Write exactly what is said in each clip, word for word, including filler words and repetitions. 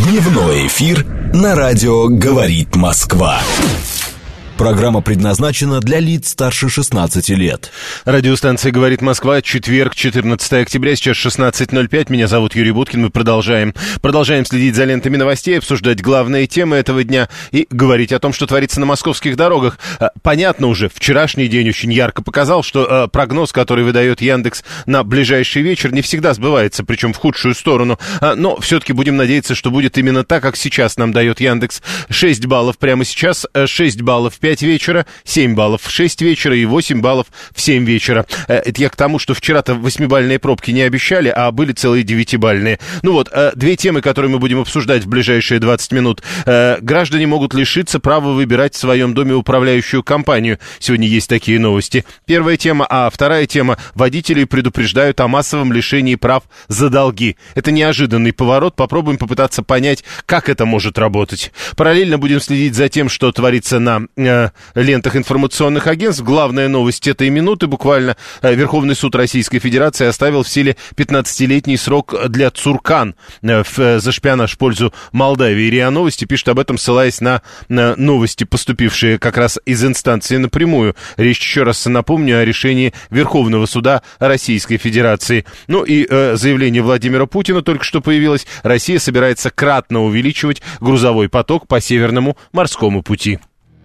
Дневной эфир на радио «Говорит Москва». Программа предназначена для лиц старше шестнадцати лет. Радиостанция «Говорит Москва», четверг, четырнадцатое октября, сейчас шестнадцать ноль пять. Меня зовут Юрий Буткин. Мы продолжаем. Продолжаем следить за лентами новостей, обсуждать главные темы этого дня и говорить о том, что творится на московских дорогах. Понятно уже, вчерашний день очень ярко показал, что прогноз, который выдает Яндекс на ближайший вечер, не всегда сбывается, причем в худшую сторону. Но все-таки будем надеяться, что будет именно так, как сейчас нам дает Яндекс. шесть баллов прямо сейчас, шесть баллов в пять вечера, семь баллов в шесть вечера и восемь баллов в семь вечера. Это я к тому, что вчера-то восьмибалльные пробки не обещали, а были целые девятибалльные. Ну вот, две темы, которые мы будем обсуждать в ближайшие двадцать минут. Граждане могут лишиться права выбирать в своем доме управляющую компанию. Сегодня есть такие новости. Первая тема, а вторая тема. Водителей предупреждают о массовом лишении прав за долги. Это неожиданный поворот. Попробуем попытаться понять, как это может работать. Параллельно будем следить за тем, что творится на лентах информационных агентств. Главная новость этой минуты буквально. Верховный суд Российской Федерации оставил в силе пятнадцатилетний срок для Цуркан за шпионаж в пользу Молдавии. РИА Новости пишет об этом, ссылаясь на новости, поступившие как раз из инстанции напрямую. Речь, еще раз напомню, о решении Верховного суда Российской Федерации. Ну и э, заявление Владимира Путина только что появилось. Россия собирается кратно увеличивать грузовой поток по Северному морскому пути.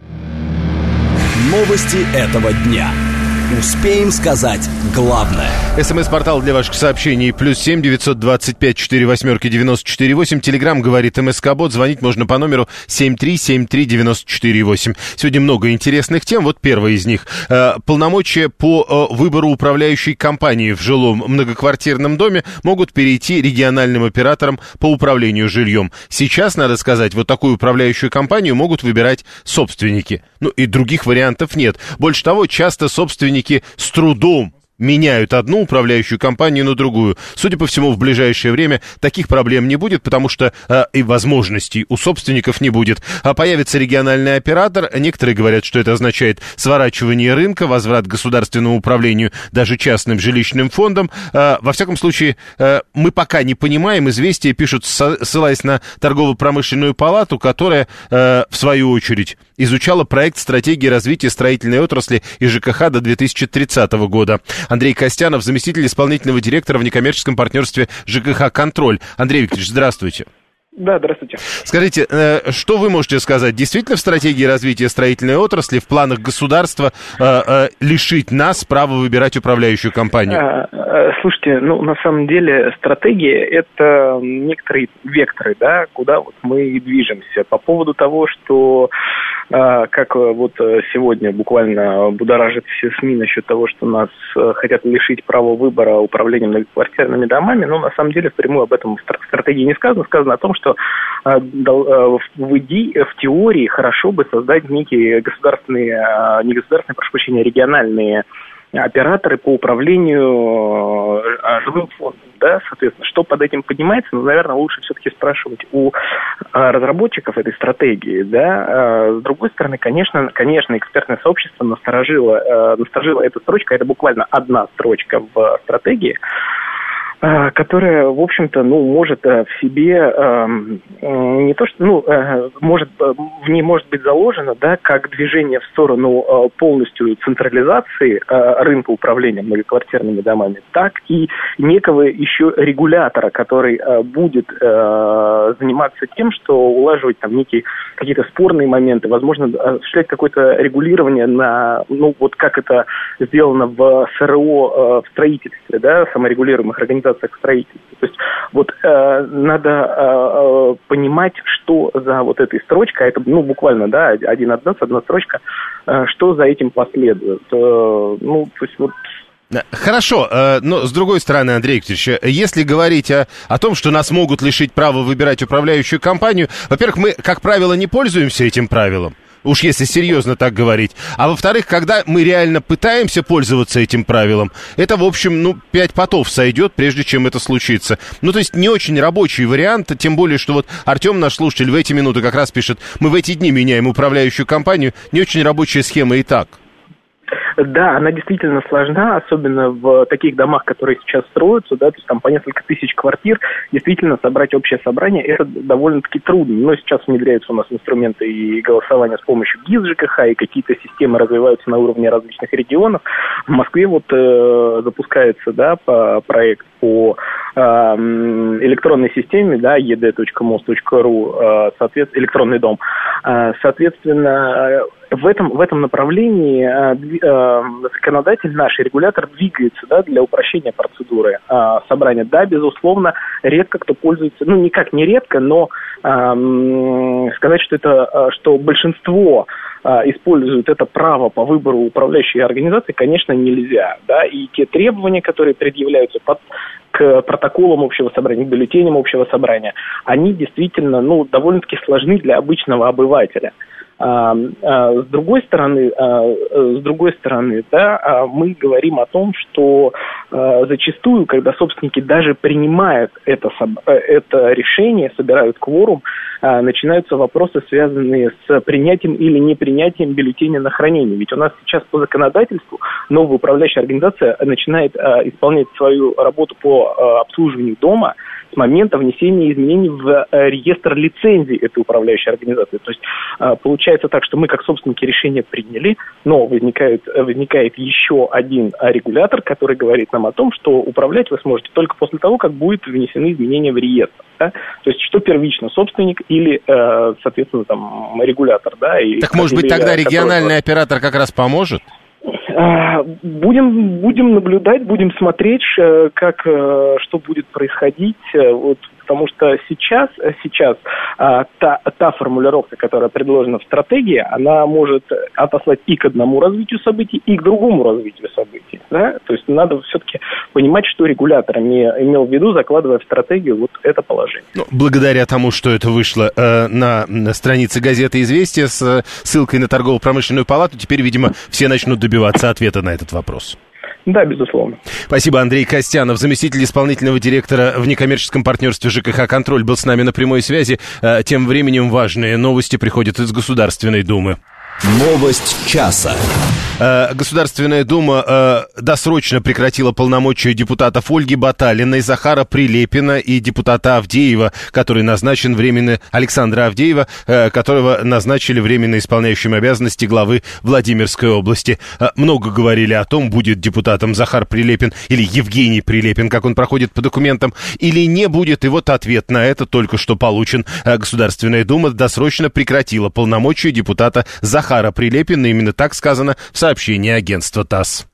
Новости этого дня. Успеем сказать главное. СМС-портал для ваших сообщений. Плюс семь девятьсот двадцать пять сорок восемь девяносто четыре восемь. Телеграм говорит МСК-бот. Звонить можно по номеру семь три семь три девяносто четыре восемь. Сегодня много интересных тем. Вот первая из них. Полномочия по выбору управляющей компании в жилом многоквартирном доме могут перейти региональным операторам по управлению жильем. Сейчас, надо сказать, вот такую управляющую компанию могут выбирать собственники. Ну и других вариантов нет. Больше того, часто собственники с трудом меняют одну управляющую компанию на другую. Судя по всему, в ближайшее время таких проблем не будет, потому что э, и возможностей у собственников не будет. А появится региональный оператор. Некоторые говорят, что это означает сворачивание рынка, возврат к государственному управлению даже частным жилищным фондом. Э, во всяком случае, э, мы пока не понимаем. Известия пишут, ссылаясь на торгово-промышленную палату, которая, э, в свою очередь, изучала проект стратегии развития строительной отрасли и ЖКХ до две тысячи тридцатого года. Андрей Костянов, заместитель исполнительного директора в некоммерческом партнерстве ЖКХ «Контроль». Андрей Викторович, здравствуйте. Да, здравствуйте. Скажите, что вы можете сказать? Действительно в стратегии развития строительной отрасли, в планах государства лишить нас права выбирать управляющую компанию? Слушайте, ну, на самом деле стратегия – это некоторые векторы, да, куда вот мы и движемся. По поводу того, что, как вот сегодня буквально будоражит все СМИ насчет того, что нас хотят лишить права выбора управлением многоквартирными домами, ну, на самом деле, впрямую об этом в стратегии не сказано. Сказано о том, что в, иди, в теории хорошо бы создать некие государственные, не государственные, прошу прощения, региональные операторы по управлению жилым фондом, да, соответственно, что под этим понимается, ну, наверное, лучше все-таки спрашивать у разработчиков этой стратегии, да. С другой стороны, конечно, конечно, экспертное сообщество насторожило, насторожило эту строчку, это буквально одна строчка в стратегии, которая, в общем-то, ну, может в себе э, не то что, ну, э, может, в ней может быть заложено, да, как движение в сторону э, полностью централизации э, рынка управления многоквартирными домами, так и некого еще регулятора, который э, будет э, заниматься тем, что улаживать там некие какие-то спорные моменты, возможно, осуществлять какое-то регулирование на, ну, вот как это сделано в СРО, э, в строительстве, да, саморегулируемых организаций к строительству. То есть вот э, надо э, понимать, что за вот этой строчкой, это, ну, буквально, да, один абзац, одна строчка, э, что за этим последует. Э, ну, то есть вот... Хорошо, но с другой стороны, Андрей Викторович, если говорить о, о том, что нас могут лишить права выбирать управляющую компанию, во-первых, мы, как правило, не пользуемся этим правилом. Уж если серьезно так говорить. А во-вторых, когда мы реально пытаемся пользоваться этим правилом, это, в общем, ну, пять потов сойдет, прежде чем это случится. Ну, то есть не очень рабочий вариант, тем более, что вот Артем, наш слушатель, в эти минуты как раз пишет, мы в эти дни меняем управляющую компанию, не очень рабочая схема и так. Да, она действительно сложна, особенно в таких домах, которые сейчас строятся, да, то есть там по несколько тысяч квартир, действительно собрать общее собрание, это довольно-таки трудно. Но сейчас внедряются у нас инструменты и голосования с помощью ГИС ЖКХ, и какие-то системы развиваются на уровне различных регионов. В Москве вот э, запускается, да, по, проект по э, электронной системе, да, e d точка mos точка ru, э, соответственно, электронный дом. Э, соответственно, в этом, в этом направлении э, э, законодатель наш, регулятор двигается, да, для упрощения процедуры э, собрания. Да, безусловно, редко кто пользуется, ну, никак не редко, но э, сказать, что это, что большинство используют это право по выбору управляющей организации, конечно, нельзя. Да? И те требования, которые предъявляются под, к протоколам общего собрания, к бюллетеням общего собрания, они действительно, ну, довольно-таки сложны для обычного обывателя. А, а, с другой стороны, а, с другой стороны, да, а мы говорим о том, что а, зачастую, когда собственники даже принимают это, это решение, собирают кворум, а, начинаются вопросы, связанные с принятием или непринятием бюллетеня на хранение. Ведь у нас сейчас по законодательству новая управляющая организация начинает а, исполнять свою работу по а, обслуживанию дома с момента внесения изменений в а, реестр лицензий этой управляющей организации. То есть а, получается так, что мы как собственники решения приняли, но возникает, возникает еще один регулятор, который говорит нам о том, что управлять вы сможете только после того, как будут внесены изменения в реестр. Да? То есть что первично, собственник или, э, соответственно, там, регулятор. Да? И, так, может быть, тогда региональный который... оператор как раз поможет? Будем, будем наблюдать, будем смотреть, как, что будет происходить, вот, потому что сейчас, сейчас та, та формулировка, которая предложена в стратегии, она может отослать и к одному развитию событий, и к другому развитию событий. Да? То есть надо все-таки понимать, что регулятор имел в виду, закладывая в стратегию вот это положение. Ну, благодаря тому, что это вышло э, на, на странице газеты «Известия» с э, ссылкой на торгово-промышленную палату, теперь, видимо, все начнут добиваться ответа на этот вопрос. Да, безусловно. Спасибо. Андрей Костянов, заместитель исполнительного директора в некоммерческом партнерстве ЖКХ «Контроль», был с нами на прямой связи. Тем временем важные новости приходят из Государственной Думы. Новость часа. Государственная Дума э, досрочно прекратила полномочия депутатов Ольги Баталиной, Захара Прилепина и депутата Авдеева, который назначен временно, Александра Авдеева, э, которого назначили временно исполняющим обязанности главы Владимирской области. Э, много говорили о том, будет депутатом Захар Прилепин или Евгений Прилепин, как он проходит по документам, или не будет. И вот ответ на это только что получен. Э, Государственная Дума досрочно прекратила полномочия депутата Захара Прилепина. Именно так сказано в сообщении агентства ТАСС.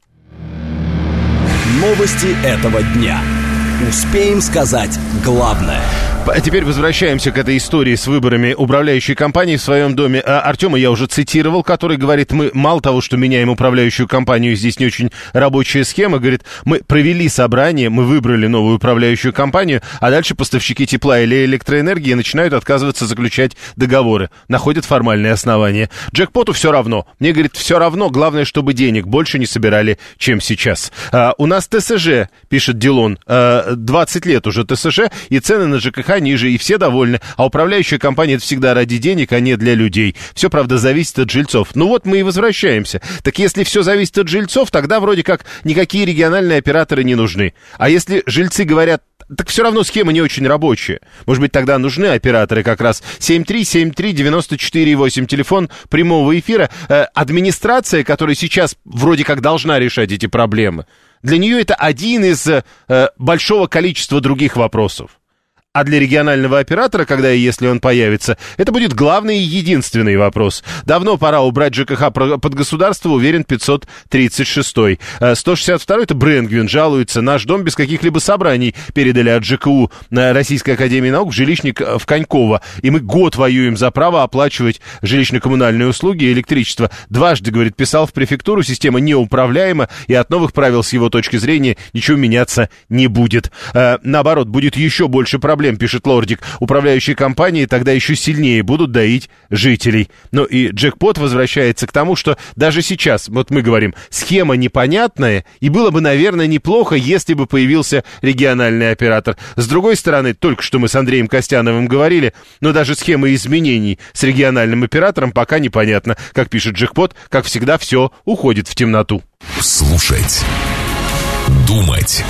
Новости этого дня. Успеем сказать главное. А теперь возвращаемся к этой истории с выборами управляющей компании в своем доме. А Артема я уже цитировал, который говорит, мы мало того, что меняем управляющую компанию, здесь не очень рабочая схема, говорит, мы провели собрание, мы выбрали новую управляющую компанию, а дальше поставщики тепла или электроэнергии начинают отказываться заключать договоры, находят формальные основания. Джекпоту все равно. Мне, говорит, все равно, главное, чтобы денег больше не собирали, чем сейчас. А, у нас ТСЖ, пишет Дилон, а, двадцать лет уже ТСЖ, и цены на ЖКХ ниже, и все довольны. А управляющая компания — это всегда ради денег, а не для людей. Все, правда, зависит от жильцов. Ну вот мы и возвращаемся. Так если все зависит от жильцов, тогда вроде как никакие региональные операторы не нужны. А если жильцы говорят, так все равно схема не очень рабочая. Может быть, тогда нужны операторы как раз. семь три семь три девять четыре восемь, телефон прямого эфира. Э, администрация, которая сейчас вроде как должна решать эти проблемы, для нее это один из э, большого количества других вопросов. А для регионального оператора, когда и если он появится, это будет главный и единственный вопрос. Давно пора убрать ЖКХ под государство, уверен, пятьсот тридцать шестой. сто шестьдесят второй, это Брэнгвин, жалуется. Наш дом без каких-либо собраний передали от ЖКУ Российской академии наук в жилищник в Коньково. И мы год воюем за право оплачивать жилищно-коммунальные услуги и электричество. Дважды, говорит, писал в префектуру, система неуправляема, и от новых правил с его точки зрения ничего меняться не будет. Наоборот, будет еще больше проблем. Проблем, пишет Лордик, управляющие компании тогда еще сильнее будут доить жителей. Ну и джекпот возвращается к тому, что даже сейчас, вот мы говорим, схема непонятная, и было бы, наверное, неплохо, если бы появился региональный оператор. С другой стороны, только что мы с Андреем Костяновым говорили, но даже схема изменений с региональным оператором пока непонятна. Как пишет джекпот, как всегда, все уходит в темноту. Слушать. Думать.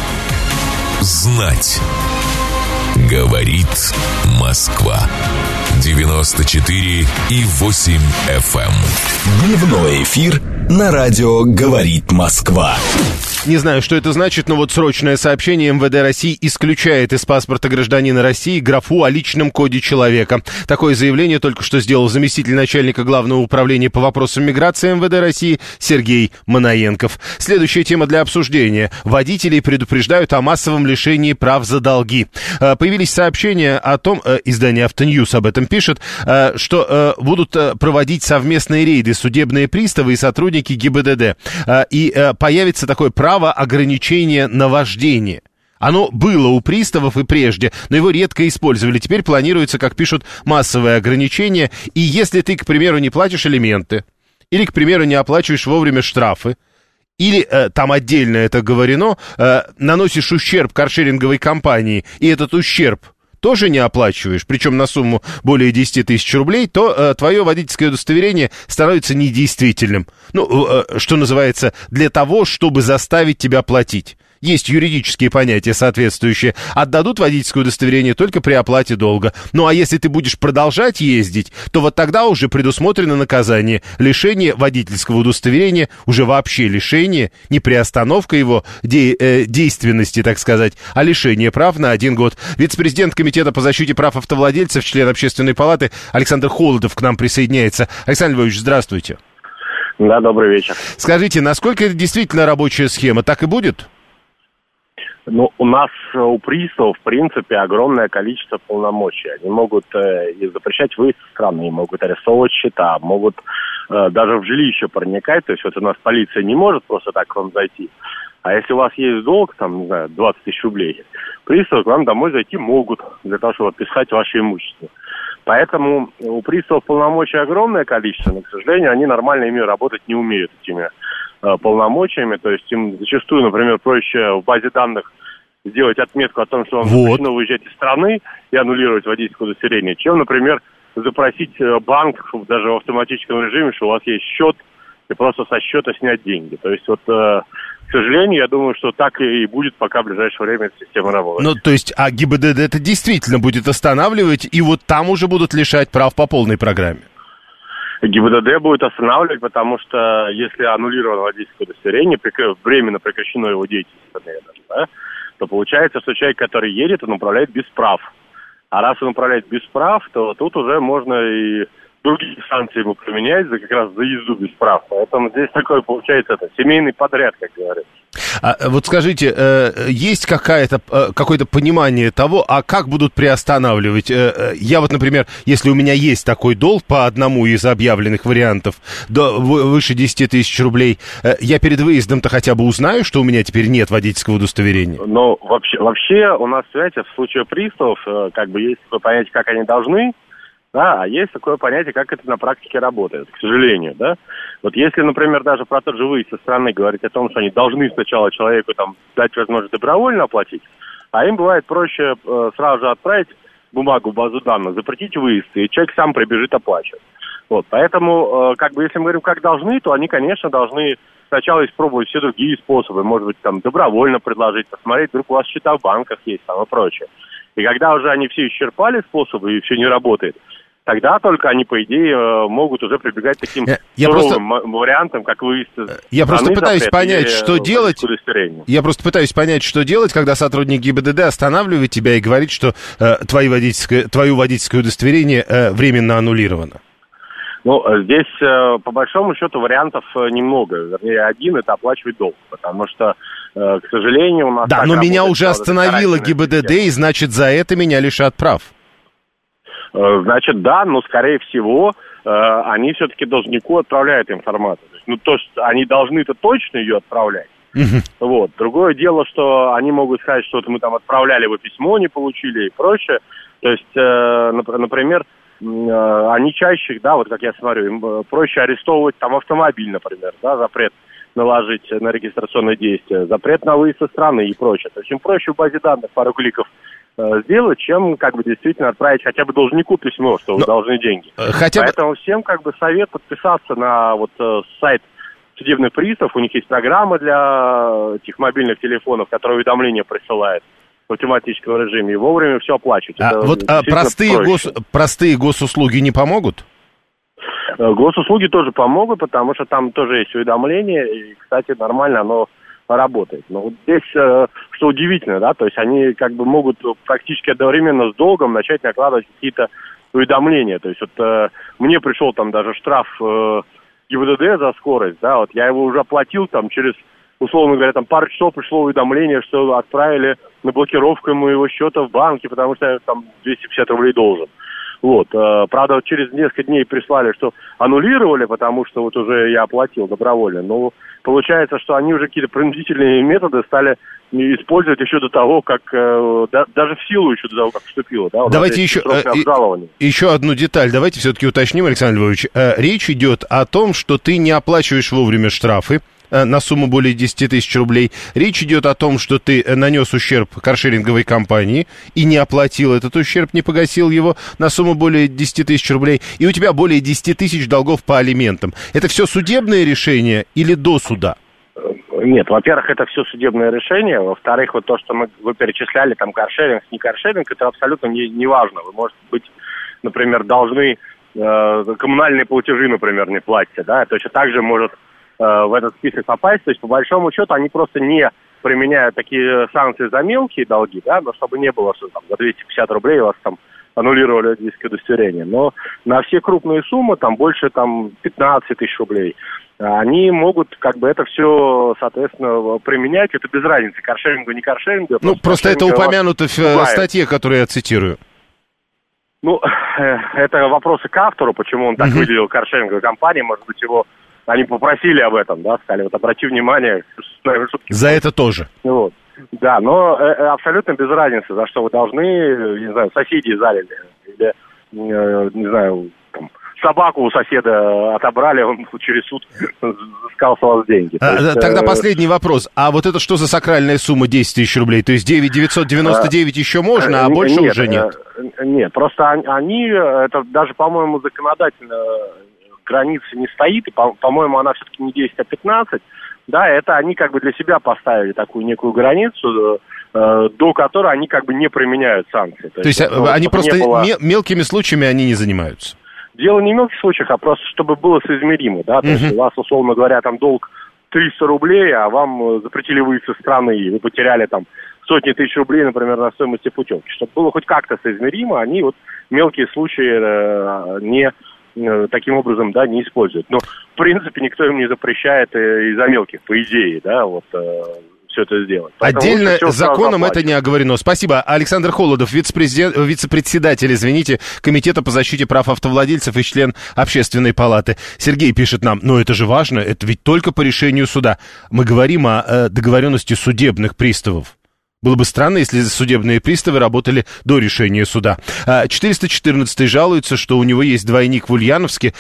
Знать. Говорит Москва. девяносто четыре и восемь эф эм. Дневной эфир на радио «Говорит Москва». Не знаю, что это значит, но вот срочное сообщение эм вэ дэ России исключает из паспорта гражданина России графу о личном коде человека. Такое заявление только что сделал заместитель начальника Главного управления по вопросам миграции эм вэ дэ России Сергей Манаенков. Следующая тема для обсуждения. Водителей предупреждают о массовом лишении прав за долги. Появились сообщения о том, издание «Автоньюз» об этом пишет, что будут проводить совместные рейды судебные приставы и сотрудники гэ и бэ дэ дэ. И появится такое право право ограничения на вождение. Оно было у приставов и прежде, но его редко использовали. Теперь планируется, как пишут, массовое ограничение. И если ты, к примеру, не платишь алименты, или, к примеру, не оплачиваешь вовремя штрафы, или, э, там отдельно это говорено, э, наносишь ущерб каршеринговой компании, и этот ущерб тоже не оплачиваешь, причем на сумму более десять тысяч рублей, то э, твое водительское удостоверение становится недействительным. Ну, э, что называется, для того, чтобы заставить тебя платить. Есть юридические понятия соответствующие. Отдадут водительское удостоверение только при оплате долга. Ну, а если ты будешь продолжать ездить, то вот тогда уже предусмотрено наказание. Лишение водительского удостоверения, уже вообще лишение, не приостановка его де- э, действенности, так сказать, а лишение прав на один год. Вице-президент Комитета по защите прав автовладельцев, член Общественной палаты Александр Холодов к нам присоединяется. Александр Львович, здравствуйте. Да, добрый вечер. Скажите, насколько это действительно рабочая схема? Так и будет? Ну, у нас у приставов, в принципе, огромное количество полномочий. Они могут э, и запрещать выезд из страны, и могут арестовывать счета, могут э, даже в жилище проникать. То есть вот у нас полиция не может просто так к вам зайти. А если у вас есть долг, там, не знаю, двадцать тысяч рублей, приставы к вам домой зайти могут для того, чтобы отписать ваше имущество. Поэтому у приставов полномочий огромное количество, но, к сожалению, они нормально ими работать не умеют, этими э, полномочиями. То есть им зачастую, например, проще в базе данных сделать отметку о том, что вам вот. запрещено выезжать из страны и аннулировать водительское удостоверение, чем, например, запросить банк даже в автоматическом режиме, что у вас есть счет, и просто со счета снять деньги. То есть вот... Э, К сожалению, я думаю, что так и будет, пока в ближайшее время эта система работает. Ну, то есть, а гэ и бэ дэ дэ это действительно будет останавливать, и вот там уже будут лишать прав по полной программе? гэ и бэ дэ дэ будет останавливать, потому что если аннулировано водительское удостоверение, временно прекращено его деятельность, да, то получается, что человек, который едет, он управляет без прав. А раз он управляет без прав, то тут уже можно и другие санкции ему применять за как раз за езду без прав. Поэтому здесь такой, получается, это семейный подряд, как говорят. А, вот скажите, э, есть какая-то, э, какое-то понимание того, а как будут приостанавливать? Э, я вот, например, если у меня есть такой долг по одному из объявленных вариантов, до, выше десять тысяч рублей, э, я перед выездом-то хотя бы узнаю, что у меня теперь нет водительского удостоверения? Ну, вообще, вообще у нас, знаете, в случае приставов, э, как бы есть такое понятие, как они должны. Да, а есть такое понятие, как это на практике работает, к сожалению, да. Вот если, например, даже про тот же выезд со страны говорить о том, что они должны сначала человеку там дать возможность добровольно оплатить, а им бывает проще э, сразу же отправить бумагу в базу данных, запретить выезд, и человек сам прибежит оплачивать. Вот, поэтому, э, как бы, если мы говорим, как должны, то они, конечно, должны сначала испробовать все другие способы, может быть, там, добровольно предложить, посмотреть, вдруг у вас счета в банках есть, там, и прочее. И когда уже они все исчерпали способы, и все не работает, тогда только они, по идее, могут уже прибегать к таким я суровым просто... вариантам, как выезд из Я просто пытаюсь понять, что делать. Я просто пытаюсь понять, что делать, когда сотрудник гэ и бэ дэ дэ останавливает тебя и говорит, что э, твои водительское, твое водительское удостоверение э, временно аннулировано. Ну, здесь, э, по большому счету, вариантов немного. Вернее, один — это оплачивать долг, потому что, э, к сожалению, у нас... Да, но меня уже остановила гэ и бэ дэ дэ, и, значит, за это меня лишат прав. Значит, да, но, скорее всего, э, они все-таки должнику отправляют информацию. То есть, ну, то, что они должны-то точно ее отправлять. Uh-huh. Вот. Другое дело, что они могут сказать, что мы там отправляли, вы письмо не получили и прочее. То есть, э, например, э, они чаще, да, вот как я смотрю, им проще арестовывать там автомобиль, например, да, запрет наложить на регистрационное действие, запрет на выезд из страны и прочее. То есть им проще в базе данных пару кликов сделать, чем как бы действительно отправить хотя бы должнику письмо, что вы Но... должны деньги. Хотя Поэтому бы... всем как бы совет подписаться на вот сайт судебный пристав, у них есть программа для этих мобильных телефонов, которая уведомления присылает в автоматическом режиме, и вовремя все оплачивать. А Это вот а простые, гос, простые госуслуги не помогут? Госуслуги тоже помогут, потому что там тоже есть уведомления, и, кстати, нормально оно работает. Но вот здесь, что удивительно, да, то есть они как бы могут практически одновременно с долгом начать накладывать какие-то уведомления. То есть вот мне пришел там даже штраф ГИБДД за скорость, да, вот я его уже оплатил там через, условно говоря, там пару часов пришло уведомление, что отправили на блокировку моего счета в банке, потому что я там двести пятьдесят рублей должен. Вот, э, правда, через несколько дней прислали, что аннулировали, потому что вот уже я оплатил добровольно. Но получается, что они уже какие-то принудительные методы стали использовать еще до того, как, э, да, даже в силу еще до того, как вступило. Да, давайте еще, э, еще одну деталь, давайте все-таки уточним, Александр Львович. Э, речь идет о том, что ты не оплачиваешь вовремя штрафы на сумму более десять тысяч рублей. Речь идет о том, что ты нанес ущерб каршеринговой компании и не оплатил этот ущерб, не погасил его на сумму более десять тысяч рублей, и у тебя более десять тысяч долгов по алиментам. Это все судебное решение или до суда? Нет, во-первых, это все судебное решение. Во-вторых, вот то, что мы, вы перечисляли, там, каршеринг, не каршеринг, это абсолютно не, не важно. Вы, может быть, например, должны э, коммунальные платежи, например, не платите, да, точно так же может в этот список попасть, то есть по большому счету они просто не применяют такие санкции за мелкие долги, да, но чтобы не было, что там за двести пятьдесят рублей у вас там аннулировали водительское удостоверение, но на все крупные суммы, там больше там пятнадцать тысяч рублей, они могут как бы это все, соответственно, применять, это без разницы, каршеринга, не каршеринга. Ну, просто это упомянуто в бывает. Статье, которую я цитирую. Ну, это вопросы к автору, почему он так uh-huh. выделил каршеринговую компанию, может быть, его они попросили об этом, да, сказали, вот обрати внимание. За это тоже. Вот. Да, но э, абсолютно без разницы, за что вы должны, не знаю, соседи залили, или, э, не знаю, там, собаку у соседа отобрали, он через суд взыскал с вас деньги. А, есть, тогда э... последний вопрос. А вот это что за сакральная сумма десять тысяч рублей? То есть девять тысяч девятьсот девяносто девять а, еще можно, а э, больше нет, уже нет? Э, нет, просто они, это даже, по-моему, законодательно границы не стоит, и, по- по-моему, она все-таки не десять, а пятнадцать, да, это они как бы для себя поставили такую некую границу, э, до которой они как бы не применяют санкции. То, То есть, есть ну, они просто было... мелкими случаями они не занимаются? Дело не в мелких случаях, а просто чтобы было соизмеримо, да, то uh-huh. есть у вас, условно говоря, там долг триста рублей, а вам запретили выйти из страны, и вы потеряли там сотни тысяч рублей, например, на стоимости путевки. Чтобы было хоть как-то соизмеримо, они вот мелкие случаи э, не... таким образом, да, не используют. Но, в принципе, никто им не запрещает из-за мелких, по идее, да, вот, э, все это сделать. Поэтому отдельно законом это не оговорено. Спасибо. Александр Холодов, вице-президент, вице-председатель, извините, Комитета по защите прав автовладельцев и член Общественной палаты. Сергей пишет нам, ну это же важно, это ведь только по решению суда. Мы говорим о э, договоренности судебных приставов. Было бы странно, если судебные приставы работали до решения суда. четыреста четырнадцатый жалуется, что у него есть двойник в Ульяновске,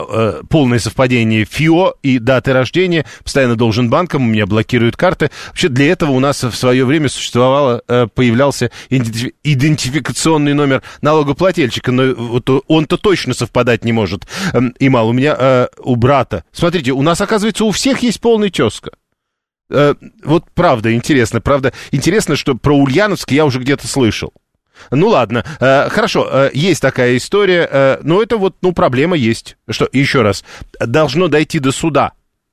полное совпадение ФИО и даты рождения, постоянно должен банкам, у меня блокируют карты. Вообще для этого у нас в свое время существовало, появлялся идентификационный номер налогоплательщика, но вот он-то точно совпадать не может. Имал, у меня у брата. Смотрите, у нас, оказывается, у всех есть полный тезка. Э, вот правда, интересно, правда, интересно, что про Ульяновск я уже где-то слышал. Ну ладно, э, хорошо, э, есть такая история, э, но это вот, ну, проблема есть. Что, еще раз, должно дойти до суда.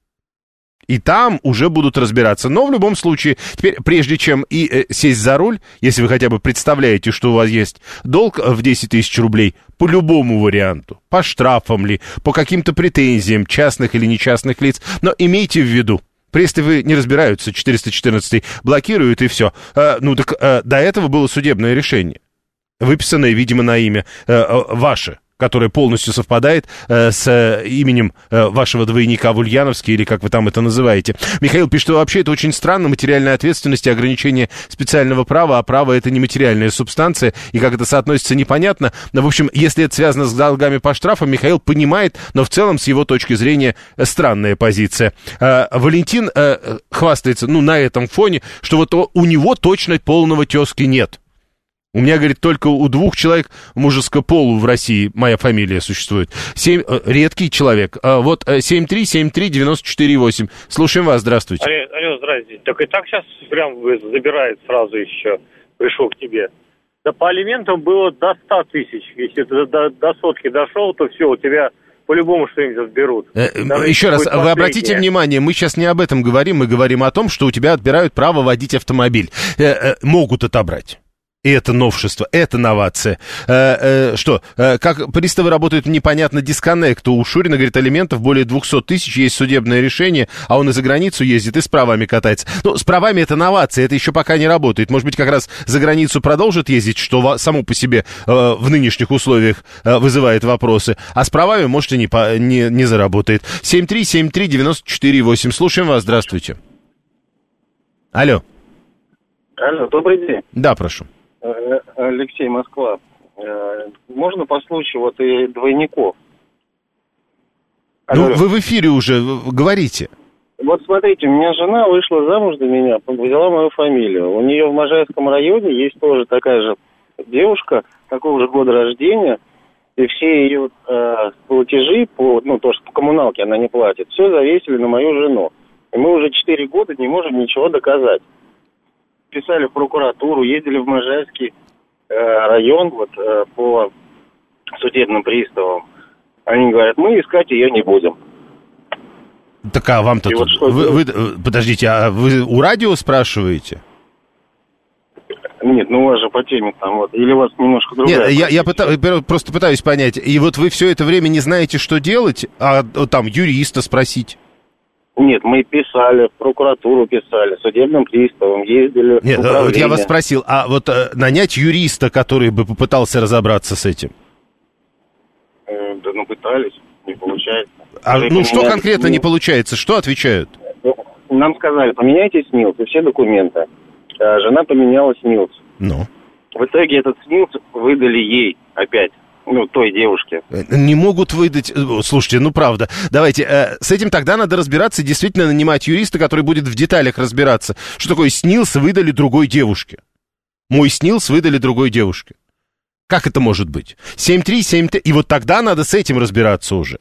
И там уже будут разбираться. Но в любом случае, теперь, прежде чем и э, сесть за руль, если вы хотя бы представляете, что у вас есть долг в десять тысяч рублей, по любому варианту, по штрафам ли, по каким-то претензиям частных или нечастных лиц, но имейте в виду, приставы не разбираются, четыреста четырнадцатый блокируют и все. А, ну так а, до этого было судебное решение, выписанное, видимо, на имя а, ваше, которое полностью совпадает э, с э, именем э, вашего двойника в Ульяновске, или как вы там это называете. Михаил пишет, что вообще это очень странно, материальная ответственность и ограничение специального права, а право это не материальная субстанция, и как это соотносится, непонятно. Но, в общем, если это связано с долгами по штрафам, Михаил понимает, но в целом, с его точки зрения, странная позиция. Э, Валентин э, хвастается, ну, на этом фоне, что вот у него точно полного тезки нет. У меня, говорит, только у двух человек мужеского пола в России моя фамилия существует. Семь, редкий человек. Вот семь три семь три девяносто четыре восемь. Слушаем вас, здравствуйте. Алло, алло, здравствуйте. Так и так сейчас прям забирает сразу еще. Пришел к тебе. Да по алиментам было до ста тысяч. Если ты до, до сотки дошел, то все, у тебя по-любому что-нибудь отберут. Э, еще раз, вы обратите внимание, мы сейчас не об этом говорим, мы говорим о том, что у тебя отбирают право водить автомобиль. Э, э, могут отобрать. И это новшество, это новация. Э, э, что, э, как приставы работают, непонятно, дисконнект. У Шурина, говорит, алиментов более двести тысяч, есть судебное решение, а он и за границу ездит, и с правами катается. Ну, с правами это новация, это еще пока не работает. Может быть, как раз за границу продолжит ездить, что само по себе э, в нынешних условиях э, вызывает вопросы. А с правами, может, и не, по, не, не заработает. семь три семь три девяносто четыре восемь. Слушаем вас, здравствуйте. Алло. Алло, добрый день. Да, прошу. Алексей, Москва. Можно по случаю вот и двойников? Ну, вы в эфире уже, говорите. Вот смотрите, у меня жена вышла замуж за меня, взяла мою фамилию. У нее в Можайском районе есть тоже такая же девушка, такого же года рождения, и все ее э, платежи, по, ну, то, что по коммуналке она не платит, все завесили на мою жену. И мы уже четыре года не можем ничего доказать. Писали в прокуратуру, ездили в Можайский э, район вот, э, по судебным приставам. Они говорят, мы искать ее не будем. Так а вам-то тут... Вот вы, вы, подождите, а вы у радио спрашиваете? Нет, ну у вас же по теме там вот. Или у вас немножко другая... Нет, я, я пыта, просто пытаюсь понять. И вот вы все это время не знаете, что делать, а там юриста спросить? Нет, мы писали, в прокуратуру писали, судебным приставам ездили. Нет, вот я вас спросил, а вот э, нанять юриста, который бы попытался разобраться с этим? Э, да ну пытались, не получается. А ну что конкретно не получается? Что отвечают? Нам сказали, поменяйте СНИЛС и все документы. А жена поменяла СНИЛС. Ну? В итоге этот СНИЛС выдали ей опять. Ну, той девушке. Не могут выдать... Слушайте, ну правда. Давайте, э, с этим тогда надо разбираться и действительно нанимать юриста, который будет в деталях разбираться. Что такое СНИЛС выдали другой девушке? Мой СНИЛС выдали другой девушке. Как это может быть? семь три семь три... И вот тогда надо с этим разбираться уже.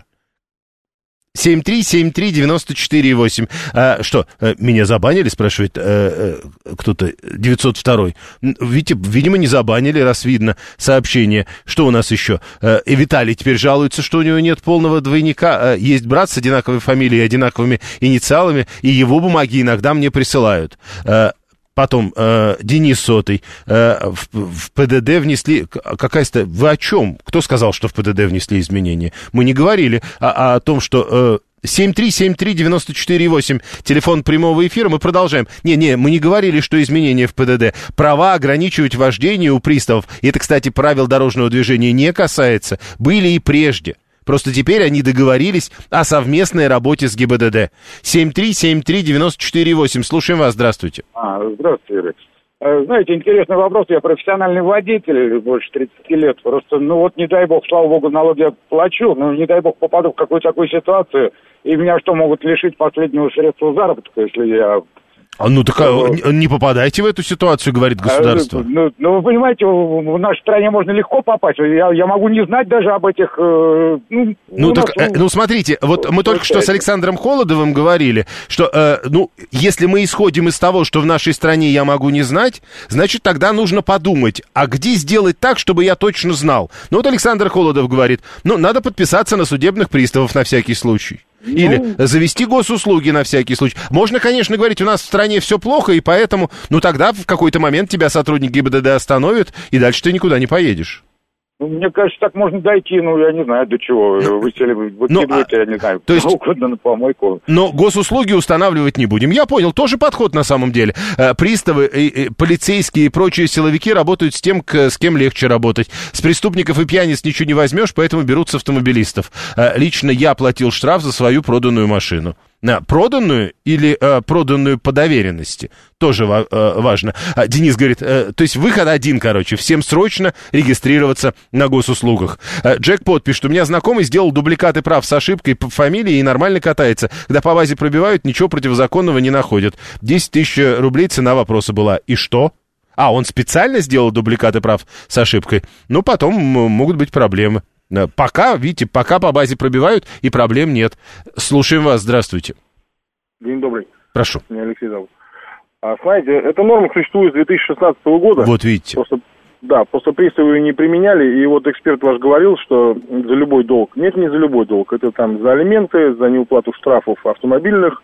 семь три семь три девяносто четыре восемь. А, что, меня забанили, спрашивает а, а, кто-то, девятьсот два. Видите, видимо, не забанили, раз видно сообщение. Что у нас еще? А, и Виталий теперь жалуется, что у него нет полного двойника. А, есть брат с одинаковой фамилией, одинаковыми инициалами, и его бумаги иногда мне присылают. А, Потом, э, Денис Сотый, э, в, в ПДД внесли... Какая-то... Вы о чем? Кто сказал, что в ПДД внесли изменения? Мы не говорили а, а о том, что... Э, семь три семь три девяносто четыре восемь, телефон прямого эфира, мы продолжаем. Не-не, мы не говорили, что изменения в ПДД. Права ограничивать вождение у приставов, и это, кстати, правил дорожного движения не касается, были и прежде. Просто теперь они договорились о совместной работе с ГИБДД. семь три семь три девяносто четыре восемь. Слушаем вас, здравствуйте. А, здравствуйте, Юрий. Знаете, интересный вопрос. Я профессиональный водитель, больше тридцати лет. Просто, ну вот, не дай бог, слава богу, налоги я плачу, но не дай бог попаду в какую-то такую ситуацию, и меня что, могут лишить последнего средства заработка, если я... А ну так а, не попадайте в эту ситуацию, говорит государство. А, ну, ну, вы понимаете, в нашей стране можно легко попасть. Я, я могу не знать даже об этих... Э, ну, ну, так, нас, ну, смотрите, вот мы только что с Александром Холодовым говорили, что, э, ну, если мы исходим из того, что в нашей стране я могу не знать, значит, тогда нужно подумать, а где сделать так, чтобы я точно знал. Ну, вот Александр Холодов говорит, ну, надо подписаться на судебных приставов на всякий случай. Или ну... завести госуслуги на всякий случай. Можно, конечно, говорить, у нас в стране все плохо, и поэтому, ну тогда в какой-то момент тебя сотрудник ГИБДД остановит, и дальше ты никуда не поедешь. Ну, мне кажется, так можно дойти, ну, я не знаю, до чего. Вы выкидываете, я не знаю, то есть, угодно на помойку. Но госуслуги устанавливать не будем. Я понял, тоже подход на самом деле. Приставы, полицейские и прочие силовики работают с тем, с кем легче работать. С преступников и пьяниц ничего не возьмешь, поэтому берут с автомобилистов. Лично я платил штраф за свою проданную машину. Проданную или э, проданную по доверенности? Тоже ва- э, важно. А, Денис говорит, э, то есть выход один, короче, всем срочно регистрироваться на госуслугах. Э, Джекпот пишет, у меня знакомый сделал дубликаты прав с ошибкой по фамилии и нормально катается. Когда по базе пробивают, ничего противозаконного не находят. десять тысяч рублей цена вопроса была. И что? А, он специально сделал дубликаты прав с ошибкой? Ну, потом могут быть проблемы. Пока, видите, пока по базе пробивают, и проблем нет. Слушаем вас, здравствуйте. День добрый. Прошу. Меня Алексей зовут. А, знаете, эта норма существует с две тысячи шестнадцатого года. Вот видите. Просто, да, просто приставы ее не применяли, и вот эксперт ваш говорил, что за любой долг. Нет, не за любой долг. Это там за алименты, за неуплату штрафов автомобильных,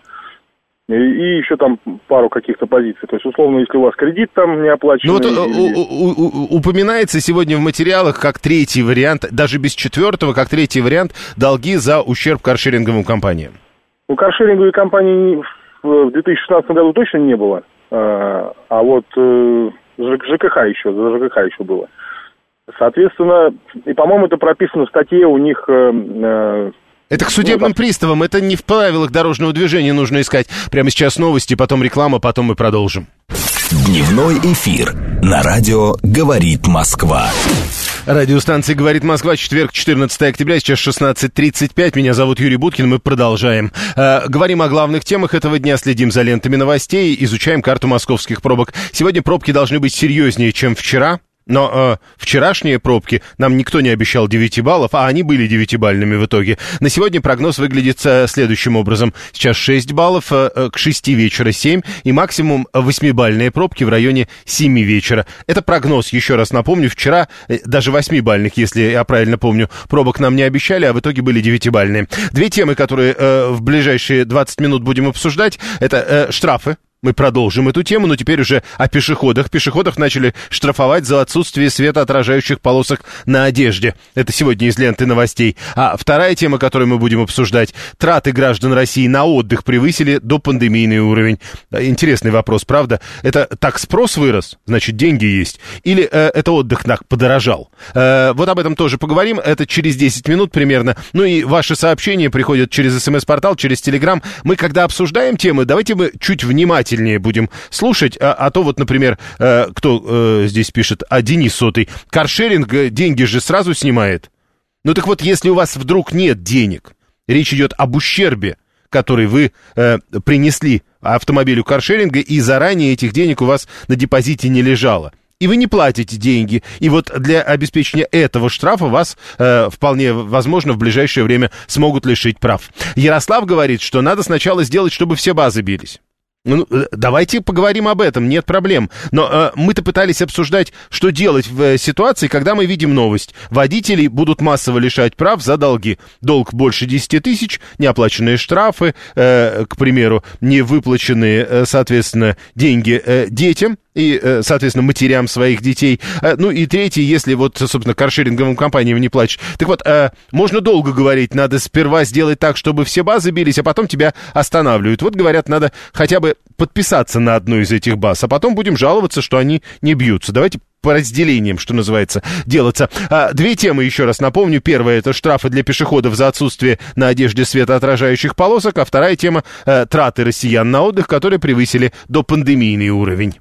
и, и еще там пару каких-то позиций. То есть, условно, если у вас кредит там не оплаченный... Ну вот или... у, у, у, упоминается сегодня в материалах как третий вариант, даже без четвертого, как третий вариант, долги за ущерб каршеринговым компаниям. Ну, каршеринговой компании в две тысячи шестнадцатом году точно не было, а, а вот э, ЖКХ еще, за ЖКХ еще было. Соответственно, и, по-моему, это прописано в статье у них... Э, э, это к судебным ну, приставам, это не в правилах дорожного движения нужно искать. Прямо сейчас новости, потом реклама, потом мы продолжим. Дневной эфир на радио «Говорит Москва». Радиостанция «Говорит Москва», четверг, четырнадцатое октября, сейчас шестнадцать тридцать пять. Меня зовут Юрий Буткин, мы продолжаем. Э, говорим о главных темах этого дня, следим за лентами новостей, изучаем карту московских пробок. Сегодня пробки должны быть серьезнее, чем вчера. Но э, вчерашние пробки нам никто не обещал девять баллов, а они были девятибалльными в итоге. На сегодня прогноз выглядит э, следующим образом. Сейчас шесть баллов, э, к шести вечера семь, и максимум восьмибалльные пробки в районе семи вечера. Это прогноз, еще раз напомню. Вчера э, даже восьмибалльных, если я правильно помню, пробок нам не обещали, а в итоге были девятибалльные. Две темы, которые э, в ближайшие двадцать минут будем обсуждать, это э, штрафы. Мы продолжим эту тему, но теперь уже о пешеходах. Пешеходов начали штрафовать за отсутствие светоотражающих полосок на одежде. Это сегодня из ленты новостей. А вторая тема, которую мы будем обсуждать, траты граждан России на отдых превысили допандемийный уровень. Интересный вопрос, правда? Это так спрос вырос, значит, деньги есть? Или э, это отдых так подорожал? Э, вот об этом тоже поговорим. Это через десять минут примерно. Ну и ваши сообщения приходят через СМС-портал, через Телеграм. Мы, когда обсуждаем темы, давайте мы чуть внимательнее будем слушать, а, а то вот, например, э, кто э, здесь пишет, а Денис Сотый, каршеринг э, деньги же сразу снимает. Ну так вот, если у вас вдруг нет денег, речь идет об ущербе, который вы э, принесли автомобилю каршеринга, и заранее этих денег у вас на депозите не лежало. И вы не платите деньги. И вот для обеспечения этого штрафа вас э, вполне возможно в ближайшее время смогут лишить прав. Ярослав говорит, что надо сначала сделать, чтобы все базы бились. Ну, давайте поговорим об этом, нет проблем. Но э, мы-то пытались обсуждать, что делать в э, ситуации, когда мы видим новость. Водителей будут массово лишать прав за долги. Долг больше десяти тысяч, неоплаченные штрафы, э, к примеру, невыплаченные, э, соответственно, деньги э, детям и, э, соответственно, матерям своих детей. Э, ну и третий, если вот, собственно, каршеринговым компаниям не платишь. Так вот, э, можно долго говорить, надо сперва сделать так, чтобы все базы бились, а потом тебя останавливают. Вот, говорят, надо хотя бы подписаться на одну из этих баз, а потом будем жаловаться, что они не бьются. Давайте по разделениям, что называется, делаться. А, две темы, еще раз напомню. Первая — это штрафы для пешеходов за отсутствие на одежде светоотражающих полосок, а вторая тема э, — траты россиян на отдых, которые превысили допандемийный уровень.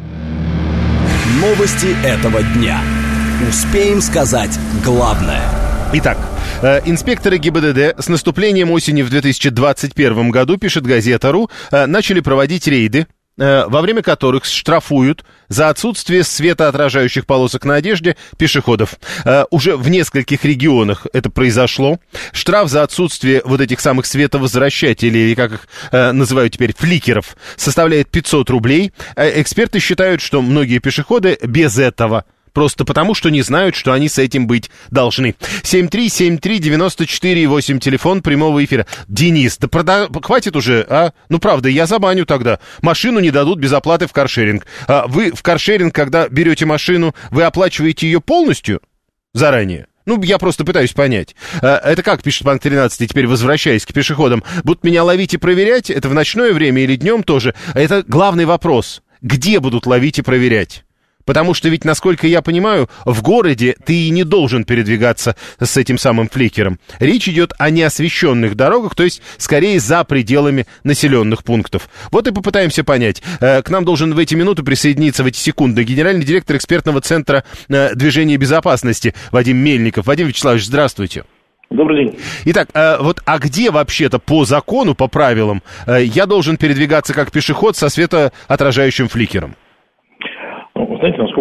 Новости этого дня. Успеем сказать главное. Итак, э, инспекторы ГИБДД с наступлением осени в две тысячи двадцать первом году, пишет Газета.ру, э, начали проводить рейды, э, во время которых штрафуют за отсутствие светоотражающих полосок на одежде пешеходов. Э, уже в нескольких регионах это произошло. Штраф за отсутствие вот этих самых световозвращателей, или как их э, называют теперь, фликеров, составляет пятьсот рублей. Э, эксперты считают, что многие пешеходы без этого просто потому, что не знают, что они с этим быть должны. семь три семь три девяносто четыре восемь, телефон прямого эфира. Денис, да прода... хватит уже, а? Ну, правда, я забаню тогда. Машину не дадут без оплаты в каршеринг. А вы в каршеринг, когда берете машину, вы оплачиваете ее полностью заранее? Ну, я просто пытаюсь понять. Это как, пишет Банк тринадцать, теперь возвращаясь к пешеходам, будут меня ловить и проверять? Это в ночное время или днем тоже? Это главный вопрос. Где будут ловить и проверять? Потому что ведь, насколько я понимаю, в городе ты и не должен передвигаться с этим самым фликером. Речь идет о неосвещенных дорогах, то есть, скорее, за пределами населенных пунктов. Вот и попытаемся понять. К нам должен в эти минуты присоединиться, в эти секунды, генеральный директор экспертного центра движения безопасности Вадим Мельников. Вадим Вячеславович, здравствуйте. Добрый день. Итак, вот, а где вообще-то по закону, по правилам, я должен передвигаться как пешеход со светоотражающим фликером?